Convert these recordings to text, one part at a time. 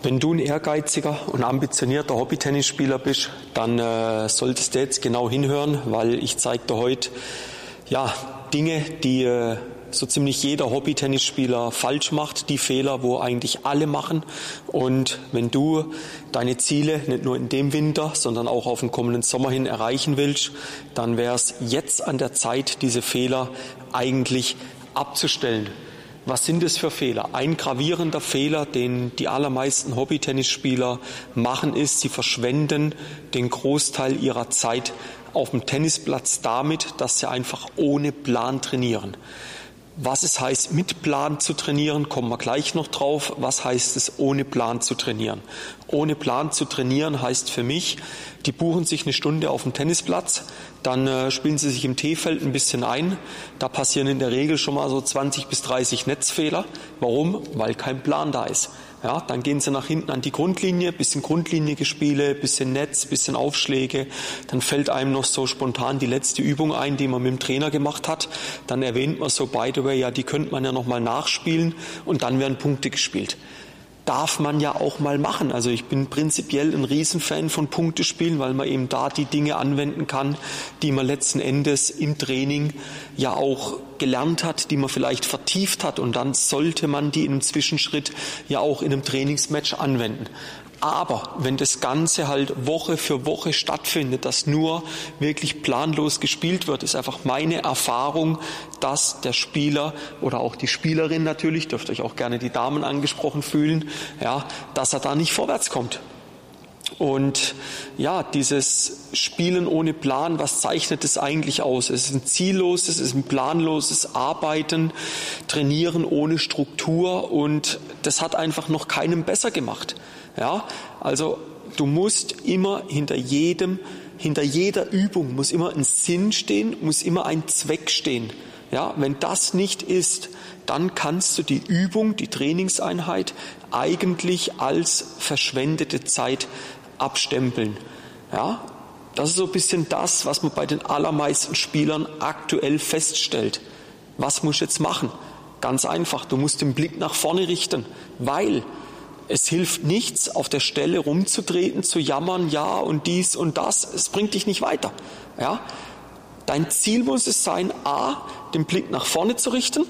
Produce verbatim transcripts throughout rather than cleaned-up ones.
Wenn du ein ehrgeiziger und ambitionierter Hobbytennisspieler bist, dann äh, solltest du jetzt genau hinhören, weil ich zeige dir heute ja, Dinge, die äh, so ziemlich jeder Hobbytennisspieler falsch macht, die Fehler, wo eigentlich alle machen. Und wenn du deine Ziele nicht nur in dem Winter, sondern auch auf den kommenden Sommer hin erreichen willst, dann wäre es jetzt an der Zeit, diese Fehler eigentlich abzustellen. Was sind es für Fehler? Ein gravierender Fehler, den die allermeisten Hobbytennisspieler machen, ist, sie verschwenden den Großteil ihrer Zeit auf dem Tennisplatz damit, dass sie einfach ohne Plan trainieren. Was es heißt, mit Plan zu trainieren, kommen wir gleich noch drauf. Was heißt es, ohne Plan zu trainieren? Ohne Plan zu trainieren heißt für mich, die buchen sich eine Stunde auf dem Tennisplatz, dann äh, spielen sie sich im T-Feld ein bisschen ein. Da passieren in der Regel schon mal so zwanzig bis dreißig Netzfehler. Warum? Weil kein Plan da ist. Ja, dann gehen sie nach hinten an die Grundlinie, bisschen Grundlinie-Gespiele, bisschen Netz, bisschen Aufschläge. Dann fällt einem noch so spontan die letzte Übung ein, die man mit dem Trainer gemacht hat. Dann erwähnt man so, by the way, ja, die könnte man ja nochmal nachspielen und dann werden Punkte gespielt. Darf man ja auch mal machen. Also ich bin prinzipiell ein Riesenfan von Punktespielen, weil man eben da die Dinge anwenden kann, die man letzten Endes im Training ja auch gelernt hat, die man vielleicht vertieft hat, und dann sollte man die in einem Zwischenschritt ja auch in einem Trainingsmatch anwenden. Aber wenn das Ganze halt Woche für Woche stattfindet, dass nur wirklich planlos gespielt wird, ist einfach meine Erfahrung, dass der Spieler oder auch die Spielerin natürlich, dürft euch auch gerne die Damen angesprochen fühlen, ja, dass er da nicht vorwärts kommt. Und ja, dieses Spielen ohne Plan, was zeichnet es eigentlich aus? Es ist ein zielloses, es ist ein planloses Arbeiten, Trainieren ohne Struktur, und das hat einfach noch keinem besser gemacht. Ja, also du musst immer hinter jedem, hinter jeder Übung muss immer ein Sinn stehen, muss immer ein Zweck stehen. Ja, wenn das nicht ist, dann kannst du die Übung, die Trainingseinheit eigentlich als verschwendete Zeit abstempeln. Ja, das ist so ein bisschen das, was man bei den allermeisten Spielern aktuell feststellt. Was musst du jetzt machen? Ganz einfach, du musst den Blick nach vorne richten, weil es hilft nichts, auf der Stelle rumzutreten, zu jammern, ja und dies und das. Es bringt dich nicht weiter. Ja? Dein Ziel muss es sein, a, den Blick nach vorne zu richten,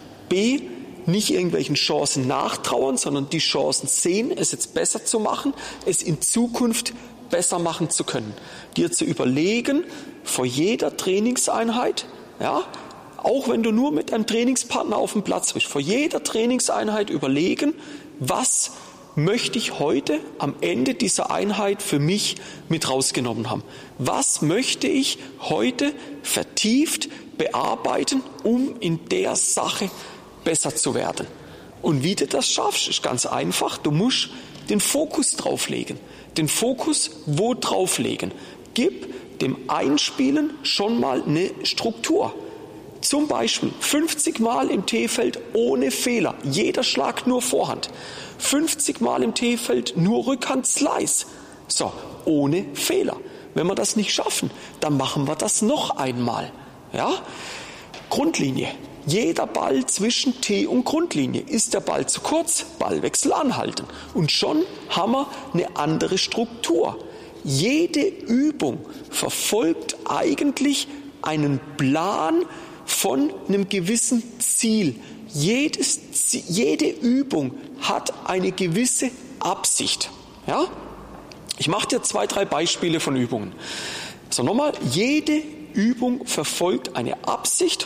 b, nicht irgendwelchen Chancen nachtrauern, sondern die Chancen sehen, es jetzt besser zu machen, es in Zukunft besser machen zu können. Dir zu überlegen, vor jeder Trainingseinheit, ja, auch wenn du nur mit einem Trainingspartner auf dem Platz bist, vor jeder Trainingseinheit überlegen, was möchte ich heute am Ende dieser Einheit für mich mit rausgenommen haben? Was möchte ich heute vertieft bearbeiten, um in der Sache besser zu werden? Und wie du das schaffst, ist ganz einfach. Du musst den Fokus drauflegen. Den Fokus wo drauflegen? Gib dem Einspielen schon mal eine Struktur. Zum Beispiel fünfzig Mal im T-Feld ohne Fehler, jeder Schlag nur Vorhand. fünfzig Mal im T-Feld nur Rückhand-Slice. So, ohne Fehler. Wenn wir das nicht schaffen, dann machen wir das noch einmal. Ja? Grundlinie. Jeder Ball zwischen T und Grundlinie. Ist der Ball zu kurz, Ballwechsel anhalten. Und schon haben wir eine andere Struktur. Jede Übung verfolgt eigentlich einen Plan von einem gewissen Ziel. Jedes, jede Übung hat eine gewisse Absicht. Ja? Ich mache dir zwei, drei Beispiele von Übungen. So, nochmal, jede Übung verfolgt eine Absicht.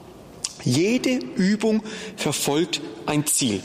Jede Übung verfolgt ein Ziel.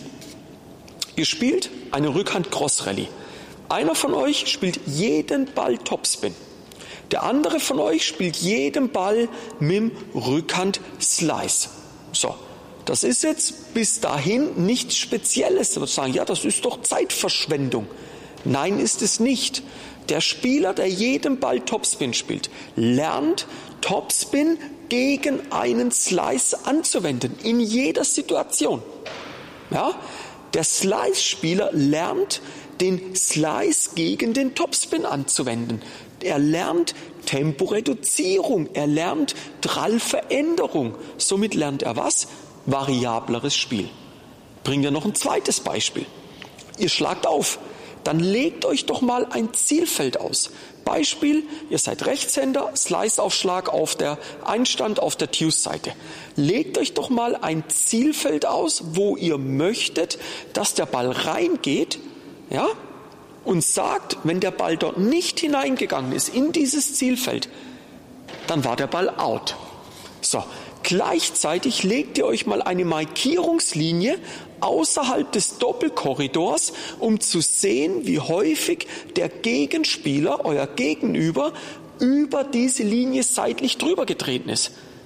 Ihr spielt eine Rückhand-Cross-Rallye. Einer von euch spielt jeden Ball Topspin. Der andere von euch spielt jeden Ball mit dem Rückhand-Slice. So, das ist jetzt bis dahin nichts Spezielles. Da wird sagen, ja, das ist doch Zeitverschwendung. Nein, ist es nicht. Der Spieler, der jeden Ball Topspin spielt, lernt Topspin gegen einen Slice anzuwenden, in jeder Situation. Ja? Der Slice-Spieler lernt, den Slice gegen den Topspin anzuwenden. Er lernt Temporeduzierung, er lernt Drallveränderung. Somit lernt er was? Variableres Spiel. Bringen wir noch ein zweites Beispiel. ihr schlagt auf. Dann legt euch doch mal ein Zielfeld aus. Beispiel, ihr seid Rechtshänder, Slice-Aufschlag auf der Einstand auf der Deuce-Seite. Legt euch doch mal ein Zielfeld aus, wo ihr möchtet, dass der Ball reingeht, ja, und sagt, wenn der Ball dort nicht hineingegangen ist in dieses Zielfeld, dann war der Ball out. So, gleichzeitig legt ihr euch mal eine Markierungslinie außerhalb des Doppelkorridors, um zu sehen, wie häufig der Gegenspieler, euer Gegenüber, über diese Linie seitlich drüber getreten ist.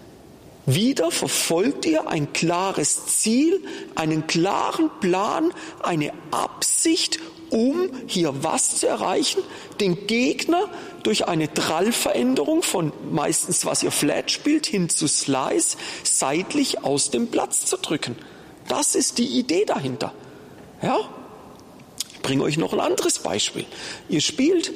Wieder verfolgt ihr ein klares Ziel, einen klaren Plan, eine Absicht, um hier was zu erreichen, den Gegner durch eine Drallveränderung von meistens, was ihr Flat spielt, hin zu Slice, seitlich aus dem Platz zu drücken. Das ist die Idee dahinter. Ja? Ich bringe euch noch ein anderes Beispiel. Ihr spielt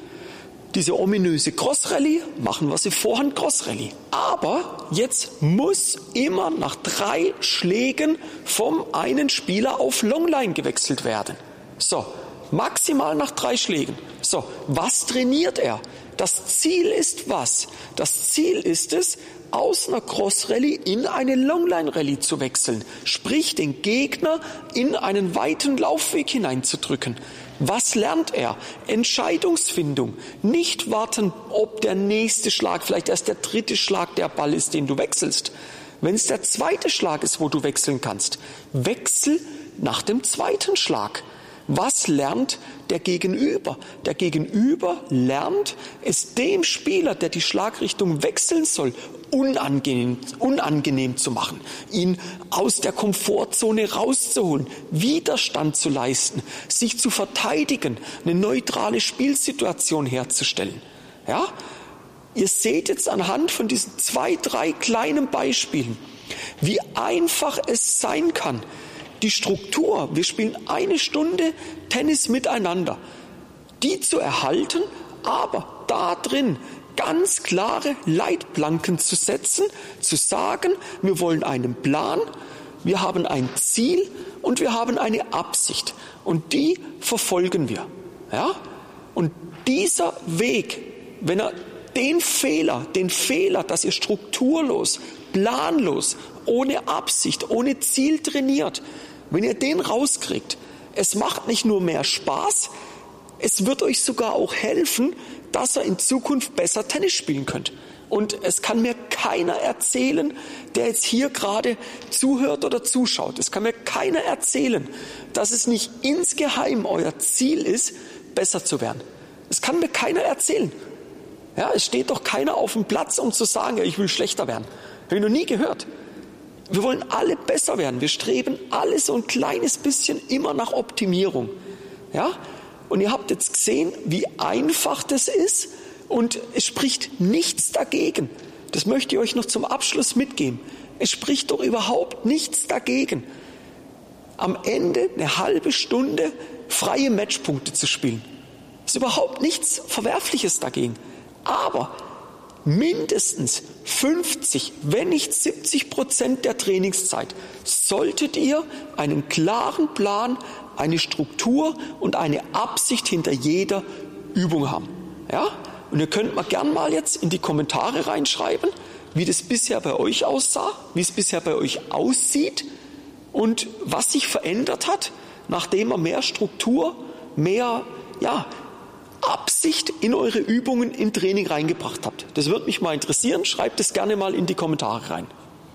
diese ominöse Cross-Rallye, machen wir sie Vorhand Cross-Rallye. Aber jetzt muss immer nach drei Schlägen vom einen Spieler auf Longline gewechselt werden. So, maximal nach drei Schlägen. So, was trainiert er? Das Ziel ist was? Das Ziel ist es, aus einer Cross-Rallye in eine Longline-Rallye zu wechseln. Sprich, den Gegner in einen weiten Laufweg hineinzudrücken. Was lernt er? Entscheidungsfindung. Nicht warten, ob der nächste Schlag, vielleicht erst der dritte Schlag der Ball ist, den du wechselst. Wenn es der zweite Schlag ist, wo du wechseln kannst, wechsel nach dem zweiten Schlag. Was lernt der Gegenüber? Der Gegenüber lernt es dem Spieler, der die Schlagrichtung wechseln soll, unangenehm, unangenehm zu machen, ihn aus der Komfortzone rauszuholen, Widerstand zu leisten, sich zu verteidigen, eine neutrale Spielsituation herzustellen. Ja? Ihr seht jetzt anhand von diesen zwei, drei kleinen Beispielen, wie einfach es sein kann, die Struktur, wir spielen eine Stunde Tennis miteinander, die zu erhalten, aber da drin ganz klare Leitplanken zu setzen, zu sagen, wir wollen einen Plan, wir haben ein Ziel und wir haben eine Absicht und die verfolgen wir. Ja? Und dieser Weg, wenn er den Fehler, den Fehler, dass ihr strukturlos, planlos, ohne Absicht, ohne Ziel trainiert, wenn ihr den rauskriegt, es macht nicht nur mehr Spaß, es wird euch sogar auch helfen, dass ihr in Zukunft besser Tennis spielen könnt. Und es kann mir keiner erzählen, der jetzt hier gerade zuhört oder zuschaut. Es kann mir keiner erzählen, dass es nicht insgeheim euer Ziel ist, besser zu werden. Es kann mir keiner erzählen. Ja, es steht doch keiner auf dem Platz, um zu sagen, ja, ich will schlechter werden. Habe ich noch nie gehört. Wir wollen alle besser werden. Wir streben alle so ein kleines bisschen immer nach Optimierung. Ja? Und ihr habt jetzt gesehen, wie einfach das ist und es spricht nichts dagegen. Das möchte ich euch noch zum Abschluss mitgeben. Es spricht doch überhaupt nichts dagegen, am Ende eine halbe Stunde freie Matchpunkte zu spielen. Es ist überhaupt nichts Verwerfliches dagegen. Aber mindestens fünfzig, wenn nicht siebzig Prozent der Trainingszeit solltet ihr einen klaren Plan, eine Struktur und eine Absicht hinter jeder Übung haben. Ja? Und ihr könnt mal gern mal jetzt in die Kommentare reinschreiben, wie das bisher bei euch aussah, wie es bisher bei euch aussieht und was sich verändert hat, nachdem ihr mehr Struktur, mehr, ja, Absicht in eure Übungen im Training reingebracht habt. Das würde mich mal interessieren. Schreibt es gerne mal in die Kommentare rein.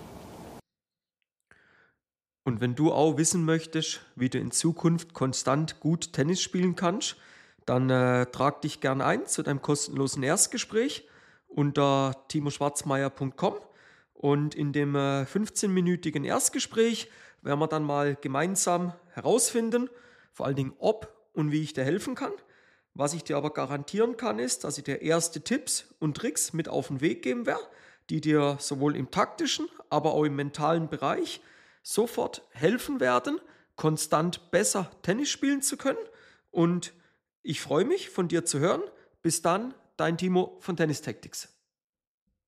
Und wenn du auch wissen möchtest, wie du in Zukunft konstant gut Tennis spielen kannst, dann äh, trag dich gerne ein zu deinem kostenlosen Erstgespräch unter timo schwarzmeier punkt com und in dem äh, fünfzehnminütigen Erstgespräch werden wir dann mal gemeinsam herausfinden, vor allen Dingen ob und wie ich dir helfen kann. Was ich dir aber garantieren kann, ist, dass ich dir erste Tipps und Tricks mit auf den Weg geben werde, die dir sowohl im taktischen, aber auch im mentalen Bereich sofort helfen werden, konstant besser Tennis spielen zu können. Und ich freue mich, von dir zu hören. Bis dann, dein Timo von Tennis Tactics.